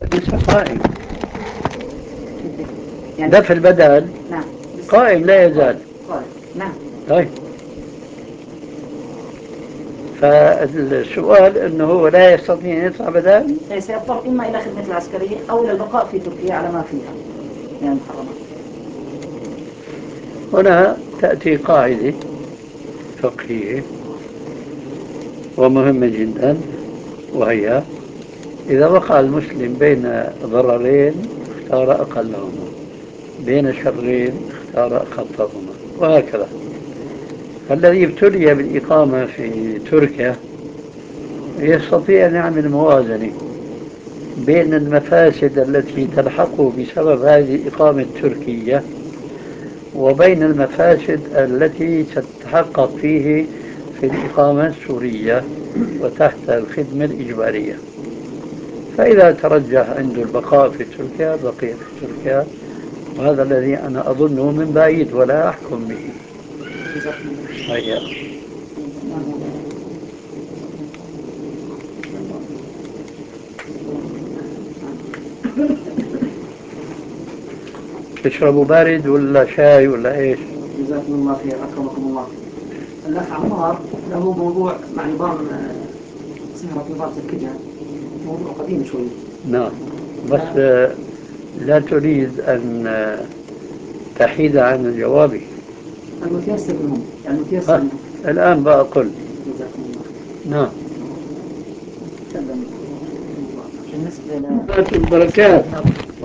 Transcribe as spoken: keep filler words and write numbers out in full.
لسه قائم. يعني دفع البدل نعم لسه قائم لا يزال. قائم. نعم. طيب، فالسؤال أنه هو لا يستطيع أن يدفع بدل. إيه، سيضطر إما إلى خدمة العسكرية أو إلى البقاء في تركيا على ما فيها من المحرمات. هنا تأتي قاعدة فقهية ومهمة جدا، وهي إذا وقع المسلم بين ضررين اختار أقلهما، بين شرين اختار أخفهما، وهكذا. فالذي ابتلي بالإقامة في تركيا يستطيع أن يعمل موازنة بين المفاسد التي تلحقه بسبب هذه الإقامة التركية وبين المفاسد التي تتحقق فيه في الإقامة السورية وتحت الخدمة الإجبارية. فإذا ترجح عنده البقاء في تركيا بقي في تركيا، وهذا الذي أنا أظنه من بعيد ولا أحكم به. هيا. تشربوا بارد ولا شاي ولا إيش؟ جزاكم الله خير، أكرمكم الله. الأخ عمار له موضوع مع نظام سهرة نظام الكلى، موضوع قديم شوي. نعم، بس آه، لا تريد أن آه، تحيد عن جوابي. المتيسر منهم، يعني المتيسر ها، منهم. الآن بقول. جزاكم الله خير. نعم. تكلم. بالنسبة ل البركات.